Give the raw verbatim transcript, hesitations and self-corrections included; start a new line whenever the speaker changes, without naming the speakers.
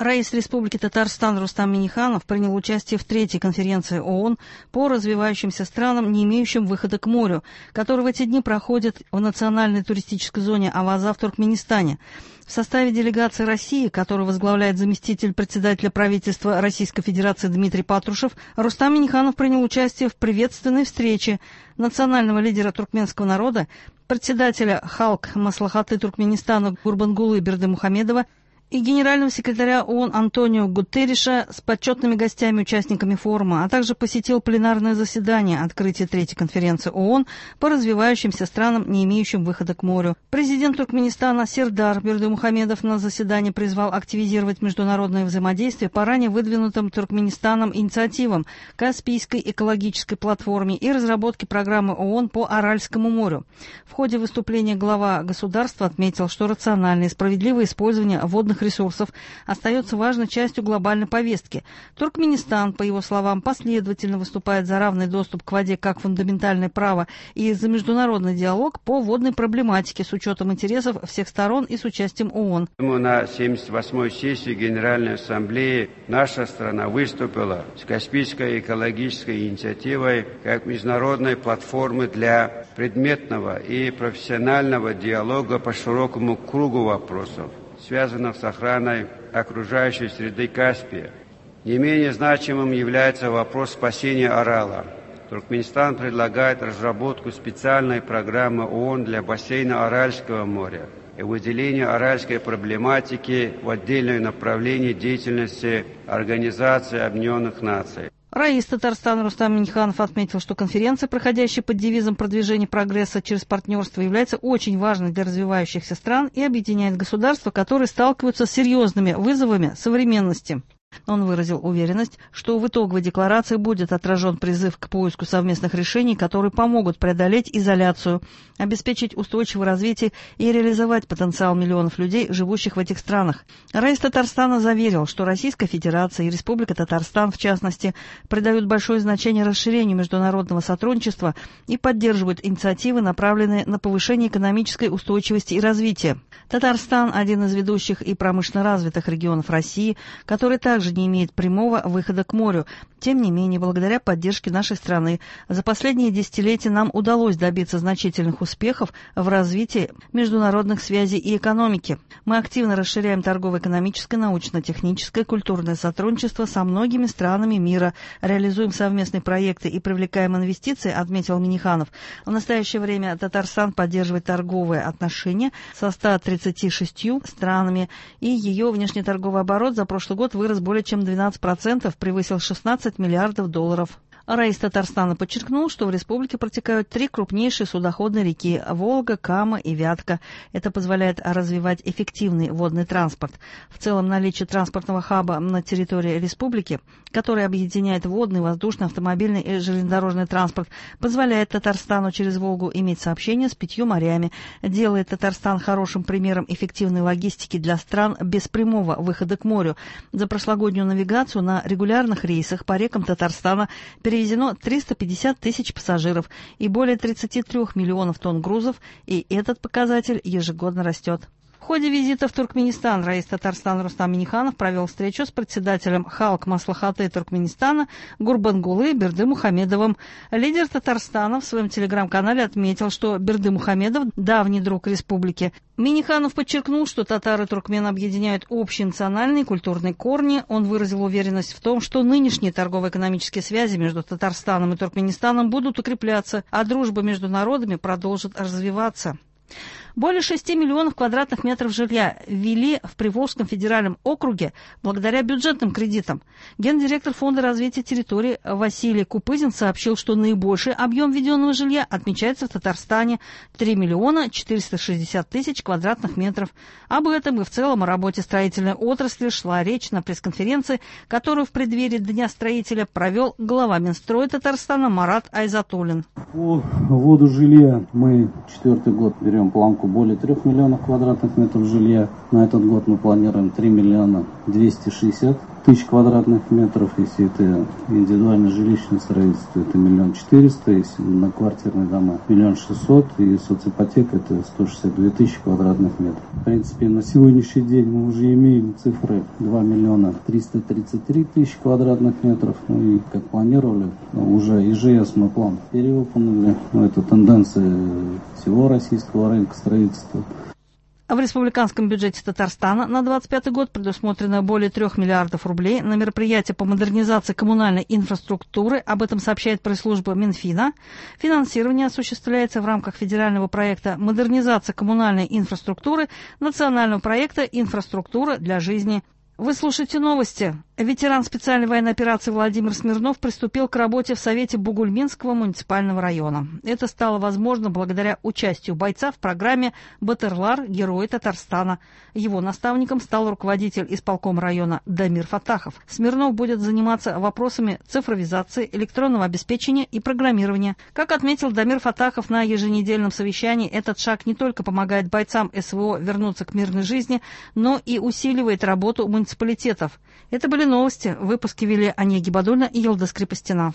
Раис Республики Татарстан Рустам Минниханов принял участие в третьей конференции ООН по развивающимся странам, не имеющим выхода к морю, которая в эти дни проходит в национальной туристической зоне Аваза в Туркменистане. В составе делегации России, которую возглавляет заместитель председателя правительства Российской Федерации Дмитрий Патрушев, Рустам Минниханов принял участие в приветственной встрече национального лидера туркменского народа, председателя Халк Маслахаты Туркменистана Гурбангулы Бердымухамедова и генерального секретаря ООН Антонио Гутерриша с почетными гостями-участниками форума, а также посетил пленарное заседание открытия третьей конференции ООН по развивающимся странам, не имеющим выхода к морю. Президент Туркменистана Сердар Бердымухамедов на заседании призвал активизировать международное взаимодействие по ранее выдвинутым Туркменистаном инициативам, Каспийской экологической платформе и разработке программы ООН по Аральскому морю. В ходе выступления глава государства отметил, что рациональное и справедливое использование водных ресурсов остается важной частью глобальной повестки. Туркменистан, по его словам, последовательно выступает за равный доступ к воде как фундаментальное право и за международный диалог по водной проблематике с учетом интересов всех сторон и с участием ООН.
На семьдесят восьмой сессии Генеральной Ассамблеи наша страна выступила с Каспийской экологической инициативой как международной платформы для предметного и профессионального диалога по широкому кругу вопросов, связанных с охраной окружающей среды Каспия. Не менее значимым является вопрос спасения Арала. Туркменистан предлагает разработку специальной программы ООН для бассейна Аральского моря и выделение аральской проблематики в отдельное направление деятельности Организации Объединенных Наций.
Раис Татарстана Рустам Минниханов отметил, что конференция, проходящая под девизом продвижения прогресса через партнерство, является очень важной для развивающихся стран и объединяет государства, которые сталкиваются с серьезными вызовами современности. Он выразил уверенность, что в итоговой декларации будет отражен призыв к поиску совместных решений, которые помогут преодолеть изоляцию, обеспечить устойчивое развитие и реализовать потенциал миллионов людей, живущих в этих странах. Раис Татарстана заверил, что Российская Федерация и Республика Татарстан, в частности, придают большое значение расширению международного сотрудничества и поддерживают инициативы, направленные на повышение экономической устойчивости и развития. Татарстан – один из ведущих и промышленно развитых регионов России, который также не имеет прямого выхода к морю. Тем не менее, благодаря поддержке нашей страны, за последние десятилетия нам удалось добиться значительных успехов в развитии международных связей и экономики. Мы активно расширяем торгово-экономическое, научно-техническое, культурное сотрудничество со многими странами мира, реализуем совместные проекты и привлекаем инвестиции, отметил Минниханов. В настоящее время Татарстан поддерживает торговые отношения со ста тридцатью шестью странами, и ее внешнеторговый оборот за прошлый год вырос более чем двенадцать процентов, превысил шестнадцать миллиардов долларов. Раис Татарстана подчеркнул, что в республике протекают три крупнейшие судоходные реки – Волга, Кама и Вятка. Это позволяет развивать эффективный водный транспорт. В целом, наличие транспортного хаба на территории республики, который объединяет водный, воздушный, автомобильный и железнодорожный транспорт, позволяет Татарстану через Волгу иметь сообщение с пятью морями, делает Татарстан хорошим примером эффективной логистики для стран без прямого выхода к морю. За прошлогоднюю навигацию на регулярных рейсах по рекам Татарстана перевезено триста пятьдесят тысяч пассажиров и более тридцати трёх миллионов тонн грузов, и этот показатель ежегодно растет. В ходе визита в Туркменистан Раис Татарстана Рустам Минниханов провел встречу с председателем Халк Маслахаты Туркменистана Гурбангулы Бердымухамедовым. Лидер Татарстана в своем телеграм-канале отметил, что Бердымухамедов – давний друг республики. Минниханов подчеркнул, что татары и туркмены объединяют общие национальные и культурные корни. Он выразил уверенность в том, что нынешние торгово-экономические связи между Татарстаном и Туркменистаном будут укрепляться, а дружба между народами продолжит развиваться. Более шести миллионов квадратных метров жилья ввели в Приволжском федеральном округе благодаря бюджетным кредитам. Гендиректор Фонда развития территории Василий Купызин сообщил, что наибольший объем введенного жилья отмечается в Татарстане – три миллиона четыреста шестьдесят тысяч квадратных метров. Об этом и в целом о работе строительной отрасли шла речь на пресс-конференции, которую в преддверии Дня строителя провел глава Минстроя Татарстана Марат Айзатуллин.
По вводу жилья мы четвертый год берем планку более трех миллионов квадратных метров жилья. На этот год мы планируем три миллиона двести шестьдесят тысяч квадратных метров. Если это индивидуальное жилищное строительство, это миллион четыреста. Если на квартирные дома миллион шестьсот. И соципотека это сто шестьдесят две тысячи квадратных метров. В принципе, на сегодняшний день мы уже имеем цифры два миллиона триста тридцать три тысячи квадратных метров. Ну и как планировали, уже ИЖС мы план перевыполнили. Ну, это тенденция всего российского рынка строительства.
В республиканском бюджете Татарстана на двадцать пятый год предусмотрено более трех миллиардов рублей на мероприятия по модернизации коммунальной инфраструктуры. Об этом сообщает пресс-служба Минфина. Финансирование осуществляется в рамках федерального проекта «Модернизация коммунальной инфраструктуры» национального проекта «Инфраструктура для жизни». Вы слушаете новости. Ветеран специальной военной операции Владимир Смирнов приступил к работе в Совете Бугульминского муниципального района. Это стало возможно благодаря участию бойца в программе «Батырлар. Герои Татарстана». Его наставником стал руководитель исполкома района Дамир Фатахов. Смирнов будет заниматься вопросами цифровизации, электронного обеспечения и программирования. Как отметил Дамир Фатахов на еженедельном совещании, этот шаг не только помогает бойцам СВО вернуться к мирной жизни, но и усиливает работу муниципалитетов. Это были новости. В выпуске вели Ания Гибадульна и Елда Скрипостина.